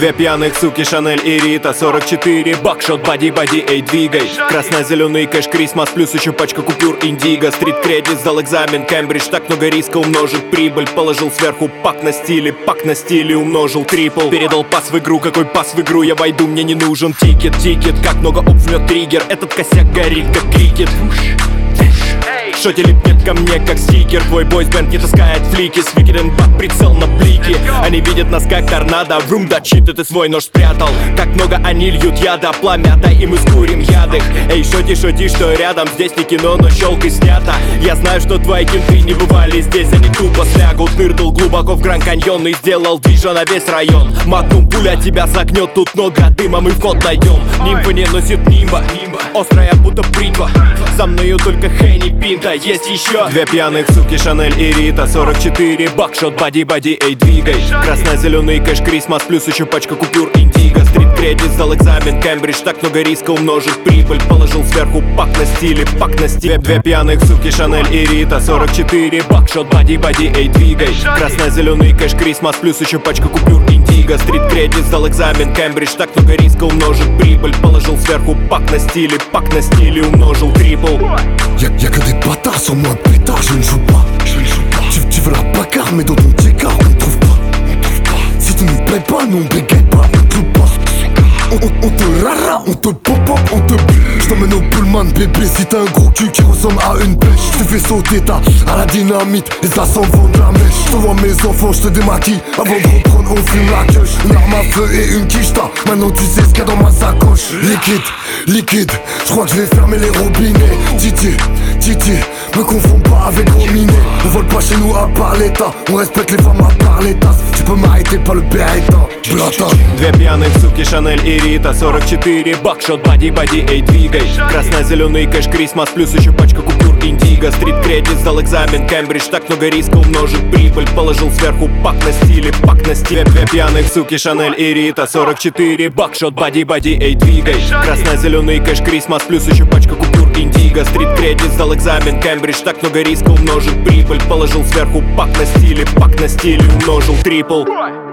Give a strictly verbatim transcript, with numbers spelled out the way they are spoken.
Две пьяных суки, Шанель и Рита. Сорок четыре, бакшот, бади-бади, эй, двигай. Красно-зеленый кэш, Крисмас, плюс еще пачка купюр Индиго. Стрит-кредит, сдал экзамен, Кембридж. Так много риска, умножит прибыль. Положил сверху пак на стиле, пак на стиле, умножил трипл. Передал пас в игру, какой пас в игру, я войду, мне не нужен тикет. Тикет, как много опфнет триггер, этот косяк горит, как крикет. Шоти липнет ко мне, как стикер. Твой бойсбенд не таскает флики. С Викиден бак, прицел на блики. Они видят нас как торнадо. Врум, да чит, ты свой нож спрятал. Как много они льют яда, пламя, дай и мы скурим ядых. Эй, шоти, шоти, что рядом. Здесь не кино, но щелкой снято. Я знаю, что твои кенты не бывали здесь. Они тупо слягут, нырнул глубоко в Гранд-Каньон и сделал движа на весь район. Магнум, пуля тебя загнет, тут много дыма, мы вход найдем. Нимфа не носит нимба, острая будто бритва. За мною только Хенни Пинта, есть еще две пьяных суки, Шанель и Рита. Сорок четыре, бакшот, бади-бади, эй, двигай. Красно-зеленый кэш, Крисмас, плюс еще пачка купюр Индиго. Стрит-кредит, сдал экзамен, Кембридж. Так много риска, умножит прибыль. Положил сверху пак на стиле, пак на стиле. Две пьяных суки, Шанель и Рита. Сорок четыре, бакшот, бади-бади, эй, двигай. Красно-зеленый кэш, Крисмас, плюс еще пачка купюр Индиго. Стрит-кредит, сдал экзамен, Кембридж. Так много риска, умножит прибыль. Положил сверху пак на стиле, пак на стиле, умножил трипл. Y'a, y'a que des bâtards sur moi, pétard, je ne joue pas. Je ne joue pas. Tu, tu veux la bagarre, mais dans ton J-car, on trouve pas. On trouve pas. Si tu nous plais pas, nous on bégaye pas, on cloue pas. On, on, on te rara, on te pop-up, on te... J't'emmène au pullman, bébé, si t'as un gros cul qui ressemble à une pêche. J'te fais sauter ta à la dynamite, et ça s'en vend de la mèche. J't'envoie mes enfants, j'te démaquille, avant de reprendre, on fume la queue. Une arme à feu et une quicheta, maintenant tu sais ce qu'il y a dans ma sacoche. Liquide, liquide, j'crois que je vais fermer les robinets. Titi, Titi, me confonds pas avec Rominé. On vole pas chez nous à part l'état, on respecte les femmes à part l'état. Tu peux m'arrêter pas le Beretta, blata. Две пьяных суки, Шанель и Рита. Сорок четыре, бакшот, бади-бади, эй, двигай. Красно-зеленый кэш, Крисмас, плюс еще пачка купюр Индиго. Стрит-кредит, сдал экзамен, Кембридж. Так много риска, умножит прибыль. Положил сверху пак на стиле, пак на стиле. Две пьяных суки, Шанель и Рита. Сорок четыре, бакшот, бади-бади, эй, двигай. Красно-зеленый кэш, Крисмас, плюс еще пачка купюр Индиго. Стрит-кредит, сдал экзамен, Кембридж. Так много риска, умножит прибыль. Положил сверху пак на стиле, пак на стиле, умножил трипл.